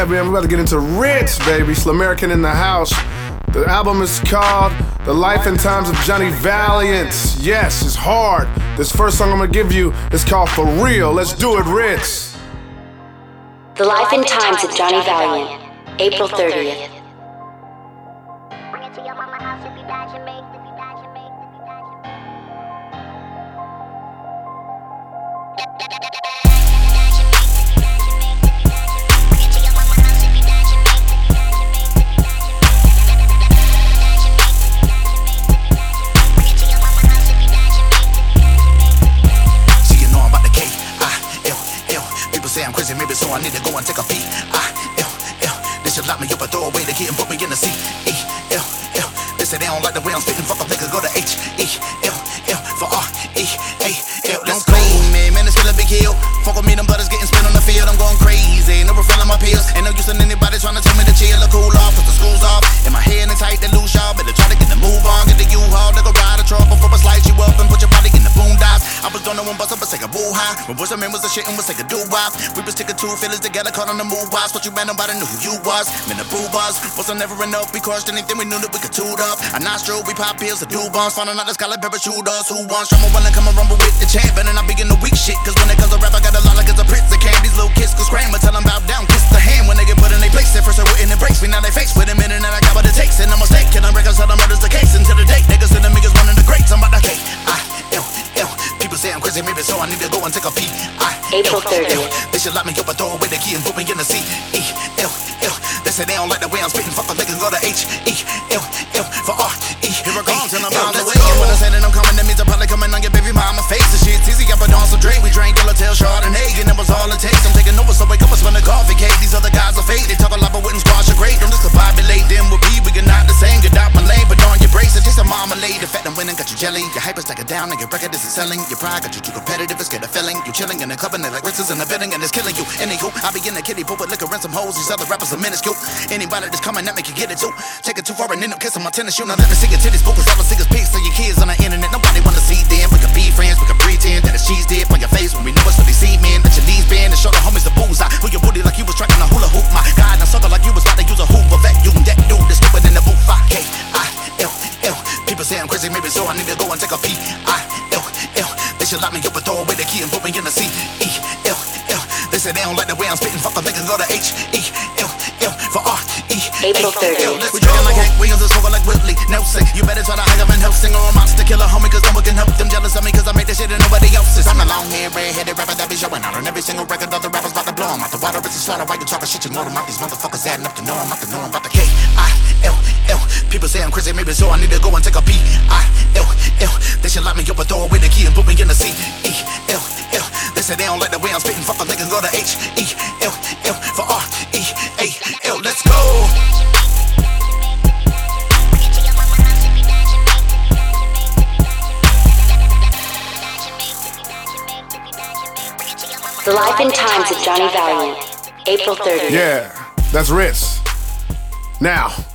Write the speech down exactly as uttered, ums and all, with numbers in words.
Yeah, man, we're about to get into Ritz, baby. Slamerican in the house. The album is called The Life and Times of Johnny Valiant. Yes, it's hard. This first song I'm gonna give you is called For Real. Let's do it, Ritz. The Life and Times of Johnny Valiant, April thirtieth. Say I'm crazy, maybe so I need to go and take a peek. I, L, L, they should lock me up and throw away the key and put me in the C. E, L, L, they say they don't like the way I'm spitting. Fuck up, nigga, go to H, E, L, L, for R, E, A, L. Let's go, man, man, it's still a big hill. Fuck with me, them butters getting spent on the field. I'm going crazy, no refilling my pills. Ain't no use in anybody trying to tell me to chill or cool off, cause the school's off. In my head and tight, they lose y'all. Better try to get the move on, get the U-Haul. Nigga ride a truck before I slice you up and put your body in the boondocks. I was doing no one bust up, but say a boo high. When boys and men was a shit and was take a do-wop. We was sticking two feelings together, caught on the move boss. What you man, nobody knew who you was. Man, the boo boss wasn't never enough. We crushed anything we knew that we could toot up. A nostril, we pop pills, the do bombs. Finding out the scholar parachuters. Who wants drama when they come and rumble with the champ? Better not begin the weak shit, cause when it comes to rap, I got a lot like it's a prince of candy. These little kids go scram and tell them bow down, kiss the hand when they get put in their place. At first they wouldn't embrace me, now they face with a minute and I got what it takes. And I'm a mistake, and I'm reconciled, the murder's the case. Until the date, niggas and the niggas one of the greats. I'm about to K, I, L, L. People say I'm crazy, maybe so I need to go and take a peek. I, April thirtieth. They should lock me up and throw away the key and put me in the C. E, L, L. They say they don't like the way I'm spitting. Fuck up, they can go to H, E, L, L, for R, E. Here I come, till I'm bound to wait. When I say that I'm coming, that means I'm probably coming on your baby mama face. The shit's easy, I put on some Dre. We drank Yellowtail, Chardonnay, and that was all it takes. I'm taking over, so wake up and spend a coffee cake. These other guys are fake, they talk a lot but wouldn't squash a grade. Don't just survive it late, then we'll be. We are not the same, get out my lane, but on your brace. It tastes a marmalade. The fact I'm winning got you jelly. Your hype is taking down, and your record isn't selling. Your pride got you too competitive, it's get a feeling. You chilling in the club and they like Ritzes in the building, and it's killing you. Anywho, I be in the kiddie pool with liquor and some hoes. These other rappers are minuscule. Anybody that's coming at me can get it too. Take it too far and end up kissing my tennis shoe. Now let me see your titties, boo, cause all I see is pics of your kids on the internet. Nobody wanna see them. We can be friends, we can pretend that it's cheese dip on your face when we know it's really see man. Let your knees bend and show the homies the bullseye. Put your booty like you was trying to hula hoop. My God, I sucker like you was about to use a hoop. But that you that dude that's stupid in the booth. I K I L L. People say I'm crazy, maybe so I need to go and take a peek. I L L. They should lock me up and throw away the key and put me in the C. E L L. They say they don't like the way I'm spitting. Fuck up, they can go to H, E L L, for R, E, April thirtieth. We drinking like Hank Williams and smoking like Whitley Nelson. You better try to hang up and help sing or a monster killer homie, cause no one can help them. Jealous of me cause I make this shit and nobody else's. I'm a long haired, red-headed rapper that be showing out on every single record. Other rappers about to blow 'em out the water. It's a slaughter. Why you talking shit? You know them out. These motherfuckers adding up to know 'em. I can know 'em about the K I L L. People say I'm crazy, maybe so I need to go and take a peek. I L L. They should lock me up and throw away the key and put me in the C. E L L. They say they don't like the way I'm spitting. Fuck up, they can go to H, E L L, for R, E, A, L. Let's go. The Life and Times of Johnny Valiant, April thirtieth. Yeah, that's Ritz. Now,